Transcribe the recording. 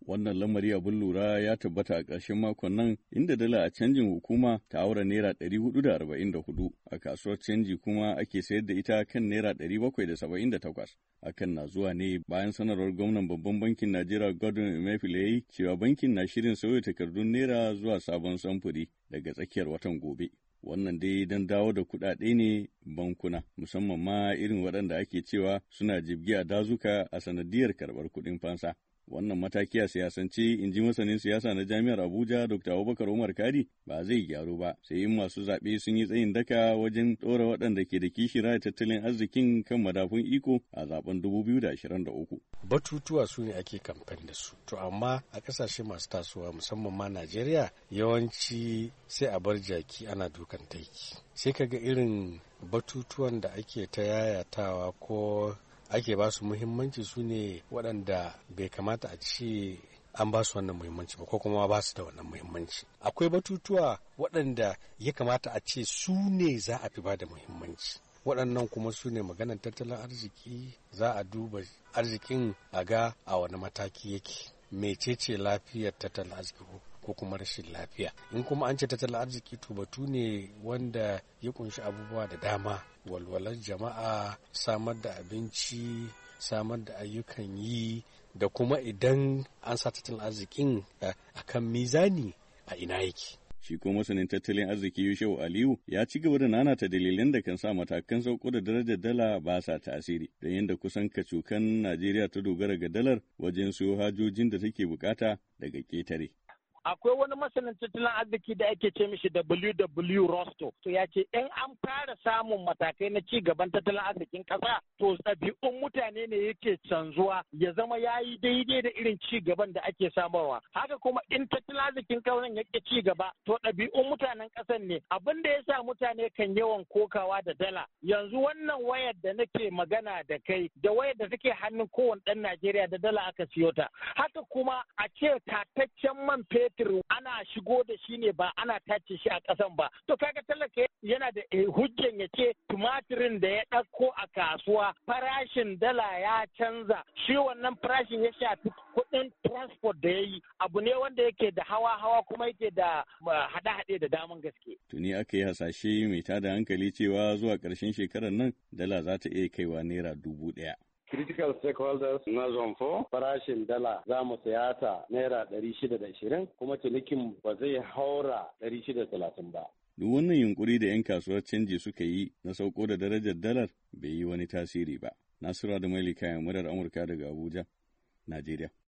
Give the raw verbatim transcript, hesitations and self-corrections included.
Wannan lamari abin lura ya tabbata a ƙarshen makon nan inda dala a canjin hukuma ta aura naira ɗari hudu da arba'in da hudu a kasuwar canji kuma ake sayar da ita kan naira ɗari bakwai da saba'in da takwas. Hakan na zuwa ne bayan sanarwar gwamnan babban bankin Najeriya Godwin Emefiele ya yi cewa bankin na shirin sauya takardun naira zuwa sabon samfuri daga tsakiyar watan gobe. Wannan dai don dawo da kuɗaɗe ne bankuna, musamman ma irin waɗanda ake cewa suna jibgi a dazuka a sanadiyar karɓar kuɗin fansa. Wannan mataki a siyasance, in ji masanin siyasa na Jami'ar Abuja Dokta Abubakar Umar Kari, ba zai gyaru ba, sai in masu zaɓe sun yi tsayin daka wajen ɗora waɗanda ke da kishi raya tattalin arzikin kan madafun iko a zaben dubu biyu da ashirin da uku. Batutuwa su ne ake kamfen da su, to amma a ƙasashe masu tasowa musamman ma Najeriya yawanci sai a bar jaki ana dukan taiki. Sai kaga irin batutuwan da ake ta yayatawa ko ake ba su muhimmanci su ne waɗanda bai kamata a ce an ba su wannan muhimmanci ba ko kuma ba su da wannan muhimmanci. Akwai batutuwa waɗanda ya kamata a ce su ne za a fi ba da muhimmanci. Waɗannan kuma su ne maganar tattalin arziki, za a duba arzikin a ga a wani mataki yake. Mecece lafiyar tattalin arziki ko kuma rashin lafiya. In kuma an ce tattalin arziki to batu ne wanda ya kunshi abubuwa da dama. Walwalar jama'a, samar da abinci, samar da ayyukan yi, da kuma idan an sa tattalin arzikin a kan mizani a ina yake. Shi ko masanin tattalin arziki Yushau Aliyu ya ci gaba da nanata dalilan da kan sa matakan sauko da darajar dala ba sa tasiri, da yadda kusan kacokan Najeriya ta dogara ga dalar wajen siyo hajojin da take bukata daga ketare. Akwai wani masanin tattalin arziki da ake ce mishi W W Rosto. To ya ce in an fara samun matakai na ci gaban tattalin arzikin ƙasa, to ɗabi'un mutane ne yake canzuwa ya zama ya yi daidai da irin ci gaban da ake samarwa. Haka kuma in tattalin arzikin ƙasar yake ci gaba, to ɗabi'un mutanen ƙasar ne. Abin da ya sa mutane kan yawan kokawa da dala. Yanzu wannan wayar da nake magana da kai, da wayar da take hannun kowane ɗan Najeriya da dala aka siyo ta. Haka kuma a ce tataccen man fetur ana shigo da shi ne ba ana tace shi a ƙasan ba. To kaga talaka yana da hujjan ya ce tumatirin da ya ɗauko a kasuwa farashin dala ya canza. Shi wannan farashin ya shafi kuɗin transport da ya yi. Abu ne wanda yake da hawa-hawa kuma yake da haɗe-haɗe da daman gaske. Tuni aka yi hasashe mai tada hankali cewa zuwa ƙarshen shekarar nan dala za ta iya kaiwa naira dubu ɗaya. Critical stakeholders na zone four farashin dala za mu saya ta naira ɗari shida da ashirin kuma cinikin ba zai haura ɗari shida da talatin ba. Duk wannan yunkuri da 'yan kasuwar canji suka yi na sauko da darajar dalar bai yi wani tasiri ba. Nasiru da Maili kayan murar Amurka daga Abuja, Najeriya.